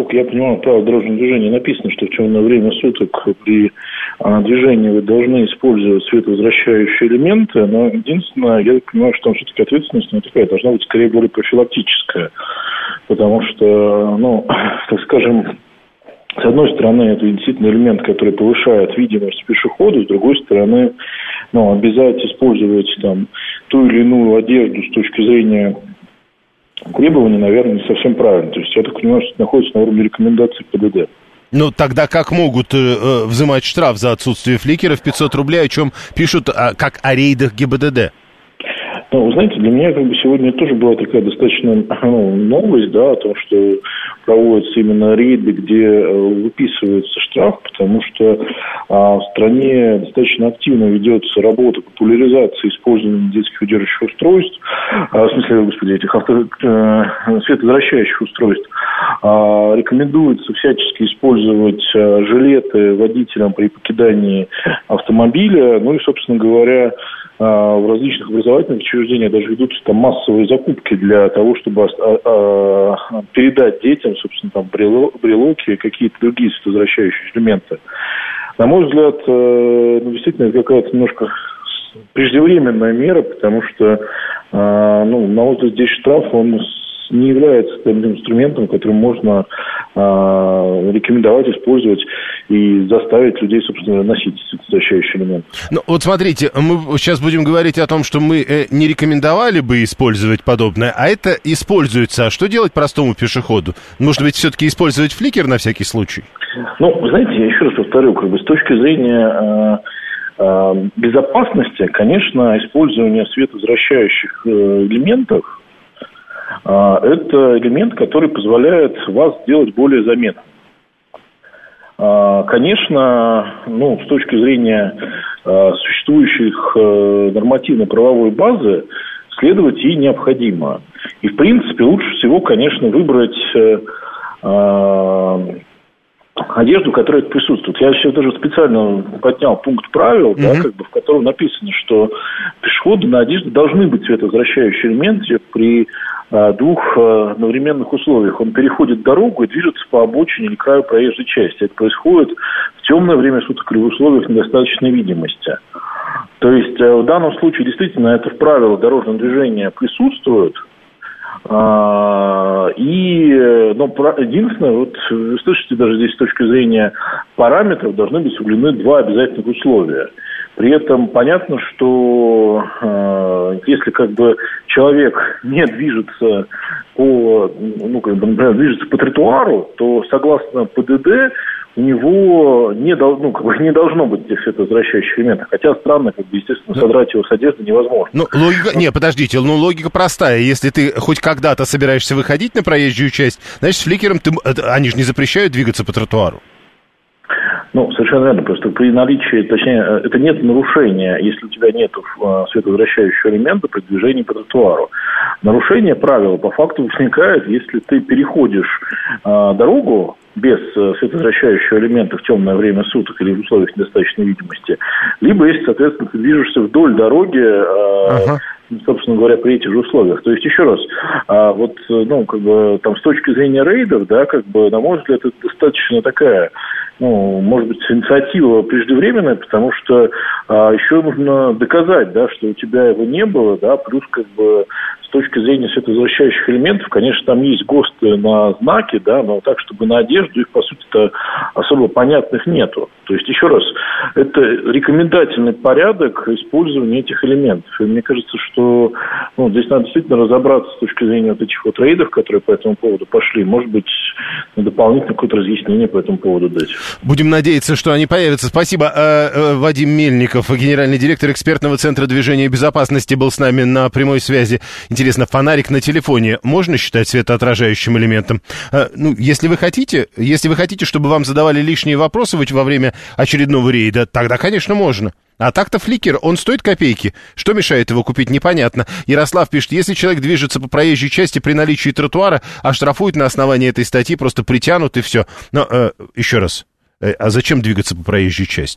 насколько я понимаю, правила дорожного движения написано, что в темное время суток при движении вы должны использовать световозвращающие элементы, но единственное, я понимаю, что там все-таки ответственность не такая, должна быть скорее более профилактическая, потому что, ну, так скажем, с одной стороны, это действительно элемент, который повышает видимость пешехода, с другой стороны, ну, обязать использовать там ту или иную одежду с точки зрения требований, наверное, не совсем правильно. То есть я так понимаю, что это находится на уровне рекомендаций ПДД. Ну, тогда как могут э, э, взимать штраф за отсутствие фликеров пятьсот рублей, о чем пишут, а, как о рейдах ГИБДД? Ну, вы знаете, для меня как бы сегодня тоже была такая достаточно ну, новость, да, о том, что проводятся именно рейды, где выписывается штраф, потому что а, в стране достаточно активно ведется работа популяризации использования детских удерживающих устройств, а, в смысле, господи, этих авто, э, световозвращающих устройств. А, рекомендуется всячески использовать а, жилеты водителям при покидании автомобиля, ну и, собственно говоря, в различных образовательных учреждениях даже ведутся там массовые закупки для того, чтобы а, а, передать детям, собственно, там брелоки и какие-то другие световозвращающие элементы. На мой взгляд, ну, действительно, это какая-то немножко преждевременная мера, потому что, ну, на мой взгляд, здесь штраф, он не является тем инструментом, которым можно э, рекомендовать использовать и заставить людей, собственно, носить световозвращающие элементы. Ну, вот смотрите, мы сейчас будем говорить о том, что мы э, не рекомендовали бы использовать подобное, а это используется. А что делать простому пешеходу? Может быть, все-таки использовать фликер на всякий случай? Ну, вы знаете, я еще раз повторю, как бы с точки зрения э, э, безопасности, конечно, использование световозвращающих э, элементов это элемент, который позволяет вас сделать более заметным. Конечно, ну, с точки зрения существующих нормативно-правовой базы, следовать ей необходимо. И, в принципе, лучше всего, конечно, выбрать одежду, которая присутствует. Я сейчас даже специально поднял пункт правил, mm-hmm. да, как бы, в котором написано, что пешеходы на одежде должны быть световозвращающие элементы при а, двух а, одновременных условиях. Он переходит дорогу и движется по обочине или краю проезжей части. Это происходит в темное время суток или в условиях недостаточной видимости. То есть а, в данном случае действительно это в правилах дорожного движения присутствует. А, и, но единственное, вот вы слышите, даже здесь с точки зрения параметров должны быть соблюдены два обязательных условия. При этом понятно, что э, если как бы человек не движется по, ну, как бы, например, движется по тротуару, то согласно ПДД у него не, дол, ну, как бы не должно быть этих световозвращающих элементов. Хотя странно, как бы, естественно, содрать его с одежды невозможно. Ну, логика, не, подождите, ну, логика простая. Если ты хоть когда-то собираешься выходить на проезжую часть, значит, с фликером ты, они же не запрещают двигаться по тротуару. Ну, совершенно верно. Просто при наличии, точнее, это нет нарушения, если у тебя нет световозвращающего элемента при движении по тротуару. Нарушение правил по факту возникает, если ты переходишь э, дорогу без световозвращающего элемента в темное время суток или в условиях недостаточной видимости, либо если, соответственно, ты движешься вдоль дороги, э, ага. собственно говоря, при этих же условиях. То есть, еще раз, э, вот, ну, как бы, там, с точки зрения рейдов, да, как бы, на мой взгляд, это достаточно такая, ну, может быть, инициатива преждевременная, потому что а, еще нужно доказать, да, что у тебя его не было, да, плюс, как бы, с точки зрения световозвращающих элементов, конечно, там есть ГОСТы на знаки, да, но так, чтобы на одежду их, по сути-то, особо понятных нету. То есть, еще раз, это рекомендательный порядок использования этих элементов. И мне кажется, что, ну, здесь надо действительно разобраться с точки зрения вот этих вот рейдов, которые по этому поводу пошли. Может быть, дополнительно какое-то разъяснение по этому поводу дать. Будем надеяться, что они появятся. Спасибо. Вадим Мельников, генеральный директор экспертного центра движения и безопасности, был с нами на прямой связи. Интересно, фонарик на телефоне можно считать светоотражающим элементом? Ну, если вы хотите, если вы хотите, чтобы вам задавали лишние вопросы во время очередного рейда, тогда, конечно, можно. А так-то фликер, он стоит копейки. Что мешает его купить, непонятно. Ярослав пишет, если человек движется по проезжей части при наличии тротуара, оштрафуют на основании этой статьи, просто притянут и все. Но, э, еще раз, э, а зачем двигаться по проезжей части?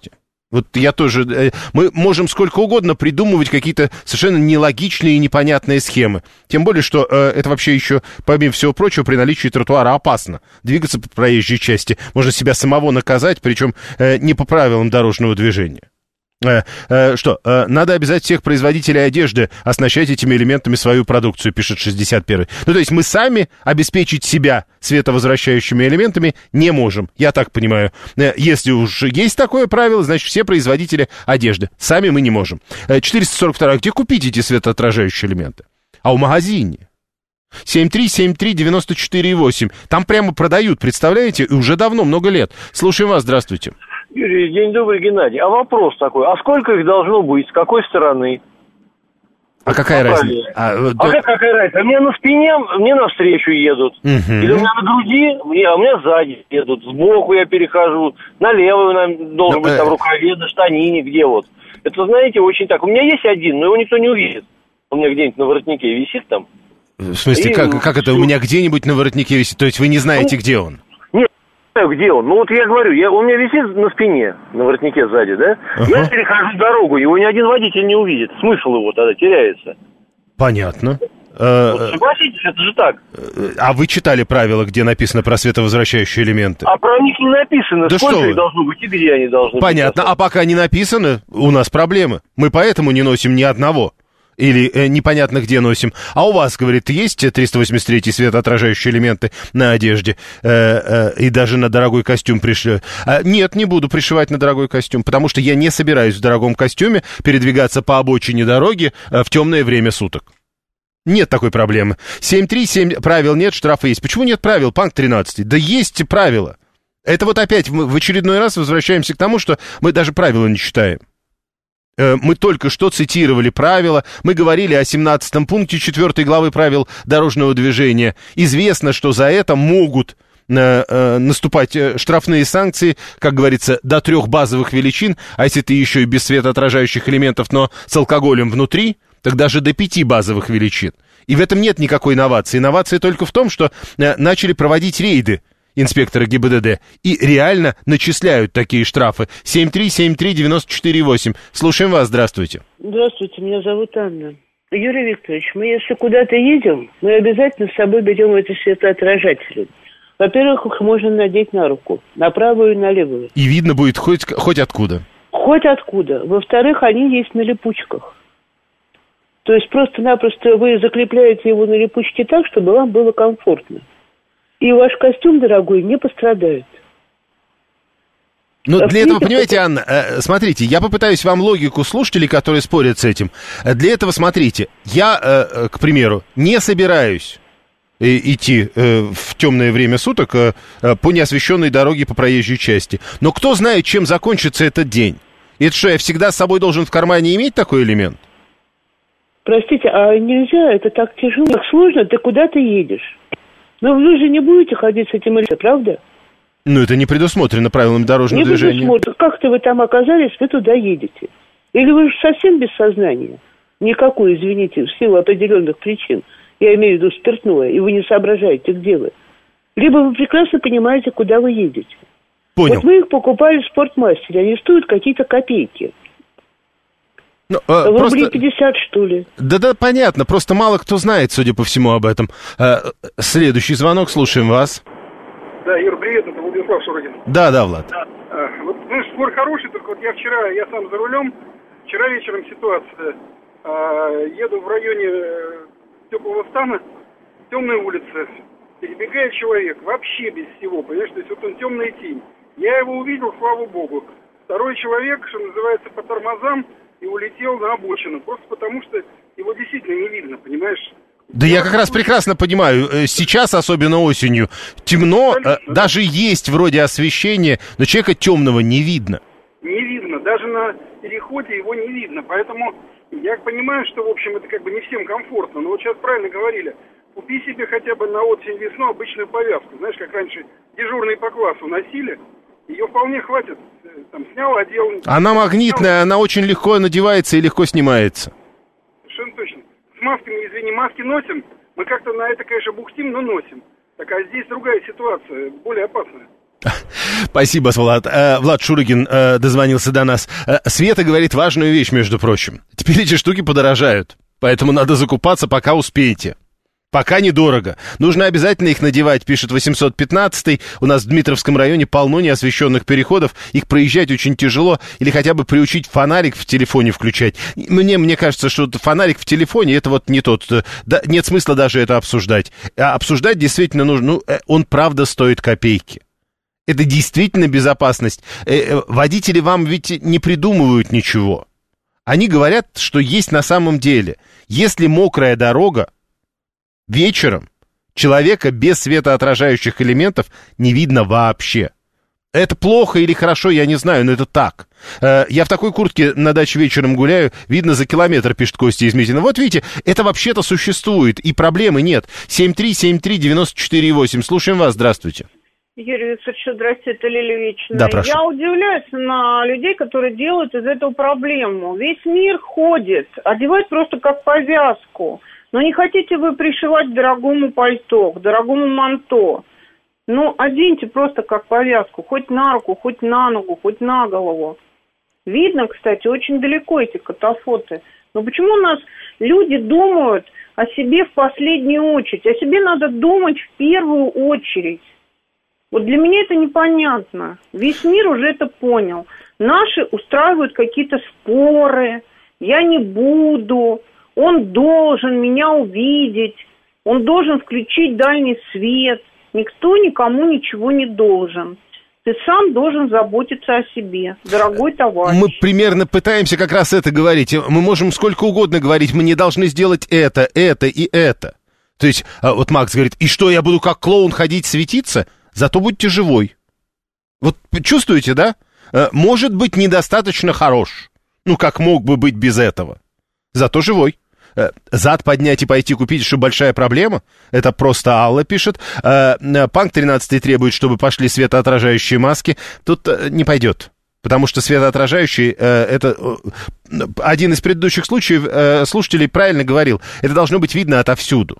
Вот я тоже... Мы можем сколько угодно придумывать какие-то совершенно нелогичные и непонятные схемы. Тем более, что э, это вообще еще, помимо всего прочего, при наличии тротуара опасно. Двигаться по проезжей части. Можно себя самого наказать, причем э, не по правилам дорожного движения. Э, э, что, э, надо обязать всех производителей одежды оснащать этими элементами свою продукцию, пишет шестьдесят первый. Ну, то есть мы сами обеспечить себя световозвращающими элементами не можем, я так понимаю. Э, если уж есть такое правило, значит, все производители одежды. Сами мы не можем. Э, четыреста сорок два. Где купить эти светоотражающие элементы? А в магазине. семь три семь три девять четыре восемь. Там прямо продают, представляете? И уже давно, много лет. Слушаем вас, здравствуйте. Юрий, день добрый, Геннадий. А вопрос такой, а сколько их должно быть, с какой стороны? А какая разница? А, а то... как, какая разница? Мне на спине, мне навстречу едут. Угу. Или у меня на груди, мне, а у меня сзади едут. Сбоку я перехожу, налево должен но, быть, э... там рукаве, на штанине, где вот. Это, знаете, очень так. У меня есть один, но его никто не увидит. У меня где-нибудь на воротнике висит там. В смысле, и... как, как это у меня где-нибудь на воротнике висит? То есть вы не знаете, ну... где он? Где он? Ну вот я говорю, я, он у меня висит на спине, на воротнике сзади, да? Ага. Я перехожу дорогу, его ни один водитель не увидит. Смысл его тогда теряется. Понятно. Вот согласитесь, это же так. А вы читали правила, где написано про световозвращающие элементы? А про них не написано. Да сколько что их должно быть и где они должны быть. Понятно, а пока не написано, у нас проблемы. Мы поэтому не носим ни одного. Или э, непонятно где носим. А у вас, говорит, есть триста восемьдесят три светоотражающие элементы на одежде? Э, э, и даже на дорогой костюм пришивать? А, нет, не буду пришивать на дорогой костюм, потому что я не собираюсь в дорогом костюме передвигаться по обочине дороги э, в темное время суток. Нет такой проблемы. семь три семь, правил нет, штрафы есть. Почему нет правил, панк тринадцать? Да есть правила. Это вот опять мы в очередной раз возвращаемся к тому, что мы даже правила не читаем. Мы только что цитировали правила, мы говорили о семнадцатом пункте четвёртой главы правил дорожного движения. Известно, что за это могут э, э, наступать штрафные санкции, как говорится, до трех базовых величин, а если ты еще и без светоотражающих элементов, но с алкоголем внутри, так даже до пяти базовых величин. И в этом нет никакой инновации. Инновация только в том, что э, начали проводить рейды инспекторы ГИБДД, и реально начисляют такие штрафы. семь три семь три девять четыре восемь. Слушаем вас, здравствуйте. Здравствуйте, меня зовут Анна. Юрий Викторович, мы если куда-то едем, мы обязательно с собой берем эти светоотражатели. Во-первых, их можно надеть на руку, на правую и на левую. И видно будет хоть, хоть откуда. Хоть откуда. Во-вторых, они есть на липучках. То есть просто-напросто вы закрепляете его на липучке так, чтобы вам было комфортно. И ваш костюм, дорогой, не пострадает. Ну, для этого, понимаете, Анна, э, смотрите, я попытаюсь вам логику слушателей, которые спорят с этим. Для этого, смотрите, я, э, к примеру, не собираюсь э, идти э, в темное время суток э, по неосвещенной дороге по проезжей части. Но кто знает, чем закончится этот день? Это что, я всегда с собой должен в кармане иметь такой элемент? Простите, а нельзя, это так тяжело, так сложно, ты куда ты едешь? Но вы же не будете ходить с этим элементом, правда? Ну, это не предусмотрено правилами дорожного не движения. Не предусмотрено. Как-то вы там оказались, вы туда едете. Или вы же совсем без сознания? Никакой, извините, в силу определенных причин. Я имею в виду спиртное, и вы не соображаете, где вы. Либо вы прекрасно понимаете, куда вы едете. Понял. Вот мы их покупали в спортмастере, они стоят какие-то копейки. Ну, э, Рублей просто... пятьдесят, что ли? Да-да, понятно, просто мало кто знает, судя по всему, об этом. Э, следующий звонок, слушаем вас. Да, Юр, привет, это Владислав Шуродин. Да-да, Влад. Да. А, вот, ну, спор хороший, только вот я вчера, я сам за рулем, вчера вечером ситуация. А, еду в районе теплого стана, темная улица, перебегает человек, вообще без всего, понимаешь, то есть вот он темная тень. Я его увидел, слава богу. Второй человек, что называется, по тормозам, и улетел на обочину, просто потому что его действительно не видно, понимаешь? Да я как раз прекрасно понимаю, сейчас, особенно осенью, темно, Конечно, даже да. есть вроде освещение, но человека темного не видно. Не видно, даже на переходе его не видно, поэтому я понимаю, что, в общем, это как бы не всем комфортно, но вот сейчас правильно говорили, купи себе хотя бы на осень-весну обычную повязку, знаешь, как раньше дежурные по классу носили, ее вполне хватит, там, снял, одел. Она магнитная, снял. Она очень легко надевается и легко снимается. Совершенно точно. С масками, извини, маски носим, мы как-то на это, конечно, бухтим, но носим. Так, а здесь другая ситуация, более опасная. Спасибо, Влад. Влад Шурыгин дозвонился до нас. Света говорит важную вещь, между прочим. Теперь эти штуки подорожают, поэтому надо закупаться, пока успеете. Пока недорого. Нужно обязательно их надевать, пишет восемьсот пятнадцатый. У нас в Дмитровском районе полно неосвещенных переходов. Их проезжать очень тяжело. Или хотя бы приучить фонарик в телефоне включать. Мне, мне кажется, что фонарик в телефоне, это вот не тот. Да, нет смысла даже это обсуждать. А обсуждать действительно нужно. Ну, он правда стоит копейки. Это действительно безопасность. Водители вам ведь не придумывают ничего. Они говорят, что есть на самом деле. Если мокрая дорога, вечером человека без светоотражающих элементов не видно вообще. Это плохо или хорошо, я не знаю, но это так. Я в такой куртке на даче вечером гуляю, видно за километр, пишет Костя из Митина. Вот видите, это вообще-то существует, и проблемы нет. семь три семь три девять четыре восемь. Слушаем вас, здравствуйте. Юрий Викторович, здравствуйте, это Лилия Вечная. Да, прошу. Я удивляюсь на людей, которые делают из этого проблему. Весь мир ходит, одевают просто как повязку. Но не хотите вы пришивать к дорогому пальто, к дорогому манто. Ну, оденьте просто как повязку, хоть на руку, хоть на ногу, хоть на голову. Видно, кстати, очень далеко эти катафоты. Но почему у нас люди думают о себе в последнюю очередь? О себе надо думать в первую очередь. Вот для меня это непонятно. Весь мир уже это понял. Наши устраивают какие-то споры. Я не буду. Он должен меня увидеть. Он должен включить дальний свет. Никто никому ничего не должен. Ты сам должен заботиться о себе, дорогой товарищ. Мы примерно пытаемся как раз это говорить. Мы можем сколько угодно говорить. Мы не должны сделать это, это и это. То есть, вот Макс говорит, и что, я буду как клоун ходить светиться? Зато будьте живой. Вот чувствуете, да? Может быть, недостаточно хорош. Ну, как мог бы быть без этого. Зато живой. Зад поднять и пойти купить, что большая проблема. Это просто Алла пишет. Панк тринадцатый требует, чтобы пошли светоотражающие маски. Тут не пойдет. Потому что светоотражающие, это один из предыдущих случаев, слушателей правильно говорил, это должно быть видно отовсюду.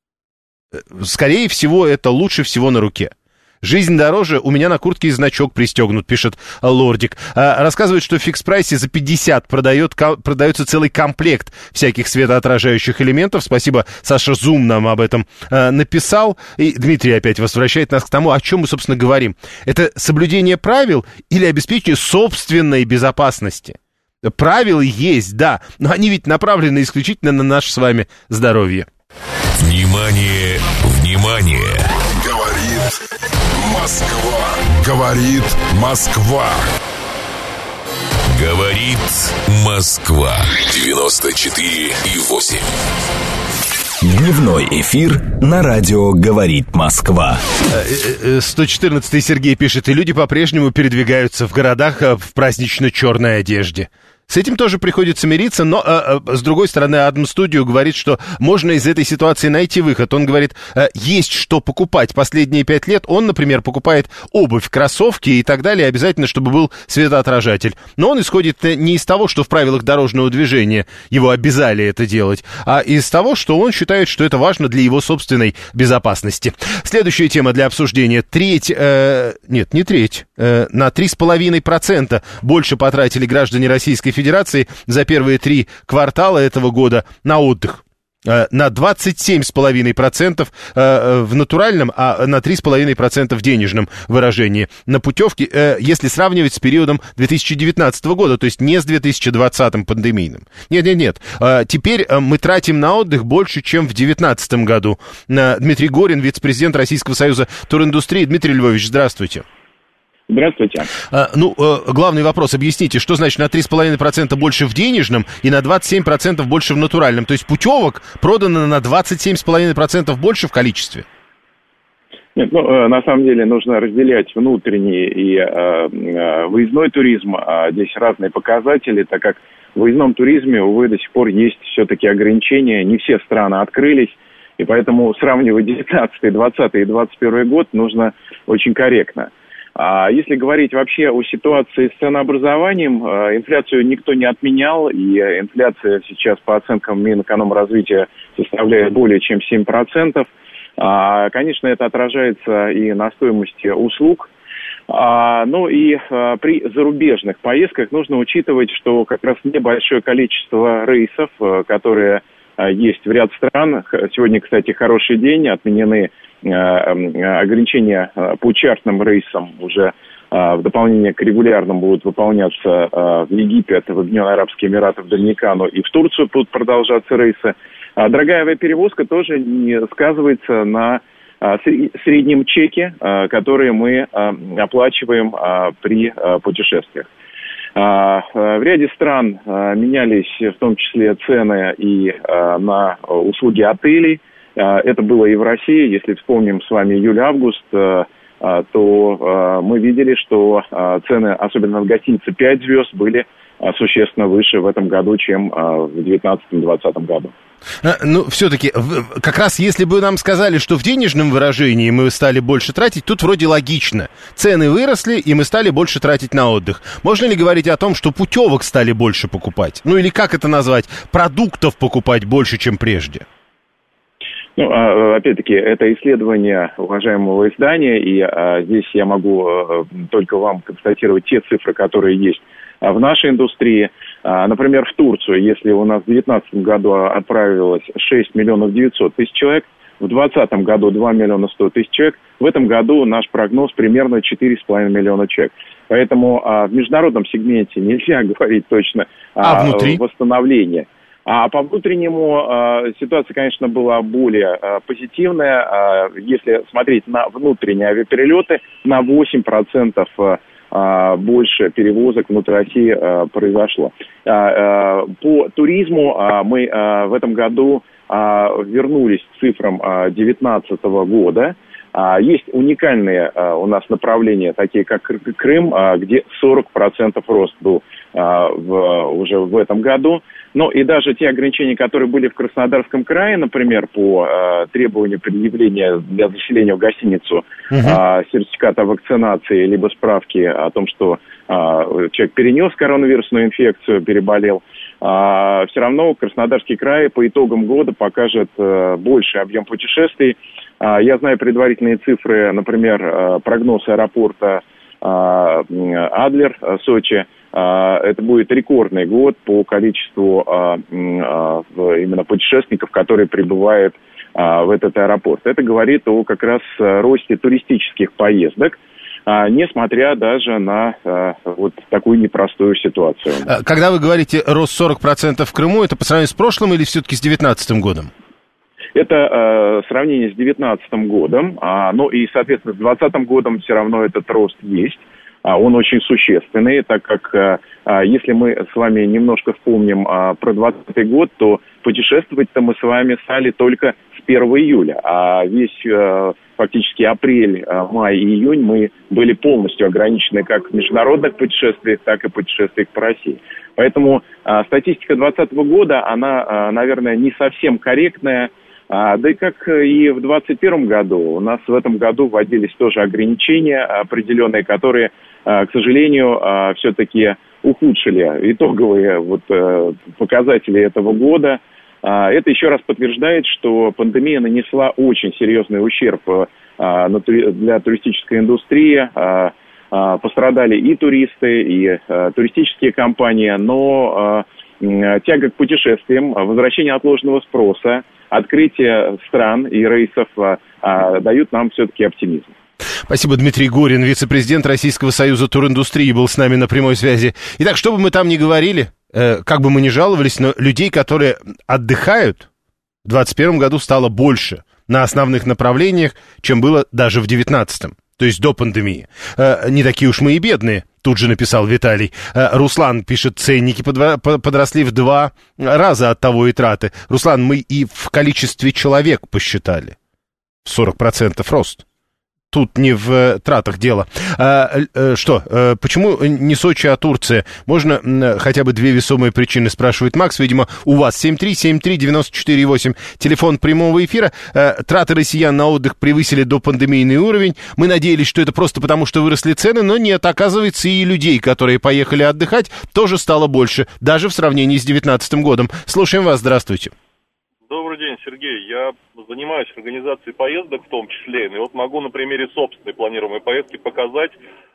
Скорее всего, это лучше всего на руке. Жизнь дороже, у меня на куртке и значок пристегнут, пишет Лордик. А, рассказывает, что в фикс-прайсе за пятьдесят продает, ко, продается целый комплект всяких светоотражающих элементов. Спасибо, Саша Зум нам об этом а, написал. И Дмитрий опять возвращает нас к тому, о чем мы, собственно, говорим. Это соблюдение правил или обеспечение собственной безопасности? Правила есть, да, но они ведь направлены исключительно на наше с вами здоровье. Внимание, внимание! Говорит Москва. Говорит Москва. Говорит Москва. девяносто четыре и восемь. Дневной эфир на радио «Говорит Москва». сто четырнадцатый Сергей пишет, и люди по-прежнему передвигаются в городах в празднично-черной одежде. С этим тоже приходится мириться, но, э, э, с другой стороны, Адам Студио говорит, что можно из этой ситуации найти выход. Он говорит, э, есть что покупать. Последние пять лет он, например, покупает обувь, кроссовки и так далее, обязательно, чтобы был светоотражатель. Но он исходит не из того, что в правилах дорожного движения его обязали это делать, а из того, что он считает, что это важно для его собственной безопасности. Следующая тема для обсуждения. Треть, э, нет, не треть, э, на три с половиной процента больше потратили граждане Российской Федерации за первые три квартала этого года на отдых. На двадцать семь с половиной процентов в натуральном, а на три с половиной процента в денежном выражении на путевки, если сравнивать с периодом две тысячи девятнадцатого года, то есть не с две тысячи двадцатым пандемийным. Нет-нет-нет, теперь мы тратим на отдых больше, чем в две тысячи девятнадцатом году. Дмитрий Горин, вице-президент Российского союза туриндустрии. Дмитрий Львович, здравствуйте. Здравствуйте. А, ну, э, главный вопрос, объясните, что значит на три с половиной процента больше в денежном и на двадцать семь процентов больше в натуральном? То есть путевок продано на двадцать семь с половиной процентов больше в количестве? Нет, ну, э, на самом деле нужно разделять внутренний и э, э, выездной туризм. А здесь разные показатели, так как в выездном туризме, увы, до сих пор есть все-таки ограничения, не все страны открылись, и поэтому сравнивать девятнадцатый, двадцатый и двадцать первый год нужно очень корректно. А если говорить вообще о ситуации с ценообразованием, инфляцию никто не отменял, и инфляция сейчас по оценкам Минэкономразвития составляет более чем семь процентов. Конечно, это отражается и на стоимости услуг. А, ну и а, при зарубежных поездках нужно учитывать, что как раз небольшое количество рейсов, а, которые а, есть в ряд стран. Сегодня, кстати, хороший день, отменены а, ограничения а, по чартным рейсам уже а, в дополнение к регулярным будут выполняться а, в Египет, в Объединенные Арабские Эмираты, в Доминикану и в Турцию будут продолжаться рейсы. А дорогая авиаперевозка тоже не сказывается на среднем чеке, которые мы оплачиваем при путешествиях. В ряде стран менялись в том числе цены и на услуги отелей. Это было и в России. Если вспомним с вами июль-август, то мы видели, что цены, особенно в гостинице пять звезд, были существенно выше в этом году, чем в девятнадцатом-двадцатом году. Ну, все-таки, как раз если бы нам сказали, что в денежном выражении мы стали больше тратить, тут вроде логично. Цены выросли, и мы стали больше тратить на отдых. Можно ли говорить о том, что путевок стали больше покупать? Ну, или как это назвать? Продуктов покупать больше, чем прежде? Ну, опять-таки, это исследование уважаемого издания, и а, здесь я могу а, только вам констатировать те цифры, которые есть а, в нашей индустрии. А, например, в Турцию, если у нас в две тысячи девятнадцатом году отправилось шесть миллионов девятьсот тысяч человек, в две тысячи двадцатом году два миллиона сто тысяч человек, в этом году наш прогноз примерно четыре с половиной миллиона человек. Поэтому а, в международном сегменте нельзя говорить точно о а, восстановлении. А по внутреннему э, ситуация, конечно, была более э, позитивная. Э, если смотреть на внутренние авиаперелеты, на восемь процентов э, больше перевозок внутри России э, произошло. Э, э, по туризму э, мы э, в этом году э, вернулись к цифрам две тысячи девятнадцатого года. Э, есть уникальные э, у нас направления, такие как Крым, э, где сорок процентов рост был э, в, уже в этом году. Ну и даже те ограничения, которые были в Краснодарском крае, например, по э, требованию предъявления для заселения в гостиницу э, сертификата о вакцинации, либо справки о том, что э, человек перенес коронавирусную инфекцию, переболел, э, все равно Краснодарский край по итогам года покажет э, больший объем путешествий. Э, я знаю предварительные цифры, например, э, прогноз аэропорта э, Адлер, э, Сочи. Это будет рекордный год по количеству а, а, именно путешественников, которые прибывают а, в этот аэропорт. Это говорит о как раз росте туристических поездок, а, несмотря даже на а, вот такую непростую ситуацию. Когда вы говорите рост сорок процентов в Крыму, это по сравнению с прошлым или все-таки с девятнадцатым годом? Это э, сравнение с девятнадцатым годом, а, ну и, соответственно, с двадцатым годом все равно этот рост есть. Он очень существенный, так как если мы с вами немножко вспомним про двадцатый год, то путешествовать-то мы с вами стали только с первого июля, а весь фактически апрель, май и июнь мы были полностью ограничены как в международных путешествиях, так и путешествиях по России. Поэтому статистика двадцатого года, она, наверное, не совсем корректная. А, да и как и в двадцать первом году, у нас в этом году вводились тоже ограничения определенные, которые, а, к сожалению, а, все-таки ухудшили итоговые вот, а, показатели этого года. А, это еще раз подтверждает, что пандемия нанесла очень серьезный ущерб а, на, для туристической индустрии. А, а, пострадали и туристы, и а, туристические компании, но а, тяга к путешествиям, возвращение отложенного спроса, открытие стран и рейсов а, а, дают нам все-таки оптимизм. Спасибо, Дмитрий Горин, вице-президент Российского союза туриндустрии, был с нами на прямой связи. Итак, что бы мы там ни говорили, э, как бы мы ни жаловались, но людей, которые отдыхают, в двадцать первом году стало больше на основных направлениях, чем было даже в девятнадцатом, то есть до пандемии. Э, не такие уж мы и бедные. Тут же написал Виталий. Руслан пишет, ценники подросли в два раза от того и траты. Руслан, мы и в количестве человек посчитали. сорок процентов рост. Тут не в тратах дело. А, что, почему не Сочи, а Турция? Можно хотя бы две весомые причины, спрашивает Макс. Видимо, у вас семь три семь три девять четыре восемь. Телефон прямого эфира. Траты россиян на отдых превысили допандемийный уровень. Мы надеялись, что это просто потому, что выросли цены, но нет. Оказывается, и людей, которые поехали отдыхать, тоже стало больше, даже в сравнении с девятнадцатым годом. Слушаем вас, здравствуйте. Добрый день, Сергей. Я занимаюсь организацией поездок в том числе. И вот могу на примере собственной планируемой поездки показать,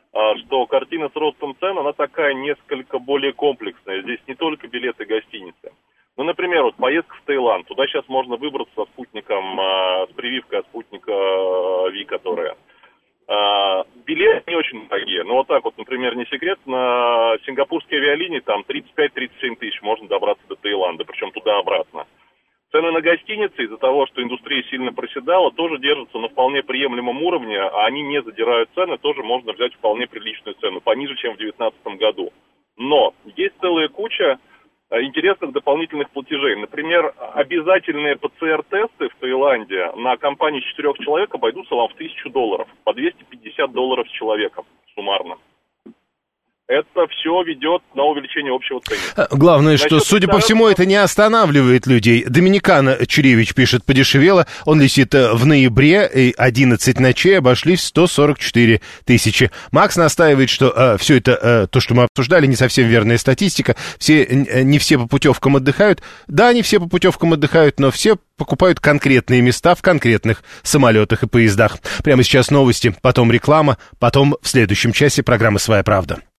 что картина с ростом цен, она такая несколько более комплексная. Здесь не только билеты, гостиницы. Ну, например, вот поездка в Таиланд. Туда сейчас можно выбраться со спутником, с прививкой от спутника Ви, которая. Билеты не очень дорогие. Но вот так вот, например, не секрет, на сингапурские авиалинии там тридцать пять - тридцать семь тысяч можно добраться до Таиланда, причем туда-обратно. Цены на гостиницы из-за того, что индустрия сильно проседала, тоже держатся на вполне приемлемом уровне, а они не задирают цены, тоже можно взять вполне приличную цену, пониже, чем в две тысячи девятнадцатом году. Но есть целая куча интересных дополнительных платежей. Например, обязательные ПЦР-тесты в Таиланде на компании четырех человек обойдутся вам в тысячу долларов, по двести пятьдесят долларов с человеком суммарно. Это все ведет на увеличение общего ценника. Главное, что, Значит, судя по второй... всему, это не останавливает людей. Доминикана Чуревич пишет, подешевело. Он летит в ноябре, и одиннадцать ночей обошлись в сто сорок четыре тысячи. Макс настаивает, что э, все это, э, то, что мы обсуждали, не совсем верная статистика. Все, э, не все по путевкам отдыхают. Да, не все по путевкам отдыхают, но все покупают конкретные места в конкретных самолетах и поездах. Прямо сейчас новости, потом реклама, потом в следующем часе программа «Своя правда».